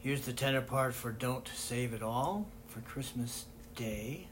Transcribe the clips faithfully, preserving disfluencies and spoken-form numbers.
Here's the tenor part for Don't Save It All for Christmas Day.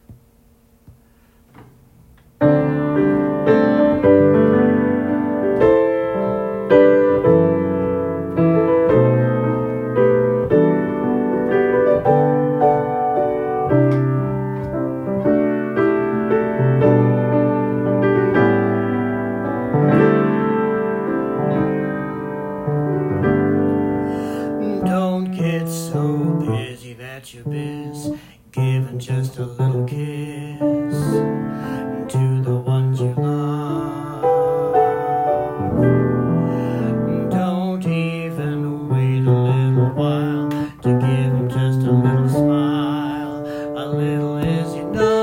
Don't get so busy that you're biz, giving just a little kiss to the ones you love. Don't even wait a little while to give them just a little smile. A little is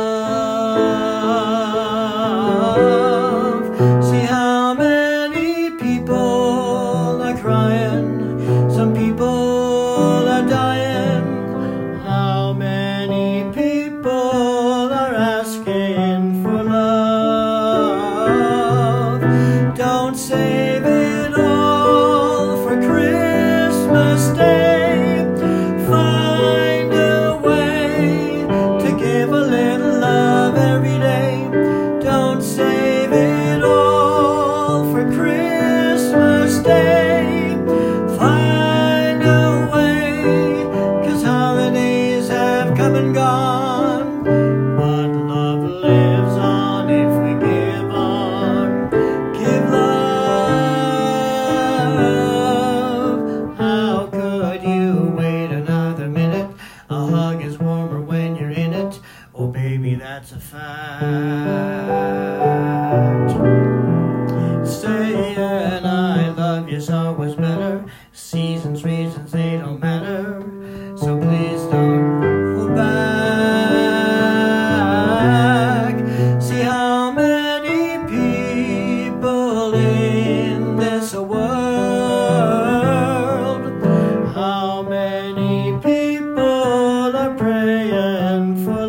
enough. See how many people are crying, some people are dying. How many people are asking for love? Don't save it all for Christmas Day. Find a way to give a little love every day. Don't save it all for Christmas Day. Find a way, 'cause holidays have come and gone, but love lives on if we give on. Give love. How could you wait another minute? A hug is warmer when you're in it. Oh baby, that's a fact. Saying I love you's always better. Seasons, reasons, they don't matter. So please don't hold back. See how many people in this world. How many people are praying for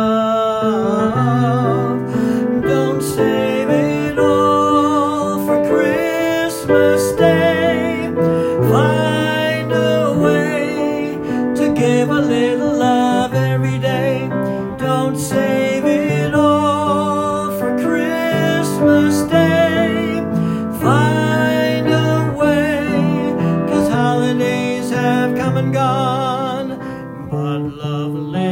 love. Don't save it all for Christmas Day. Find a way to give a little love every day. Don't save it all for Christmas Day. Find a way, 'cause holidays have come and gone, but love lives.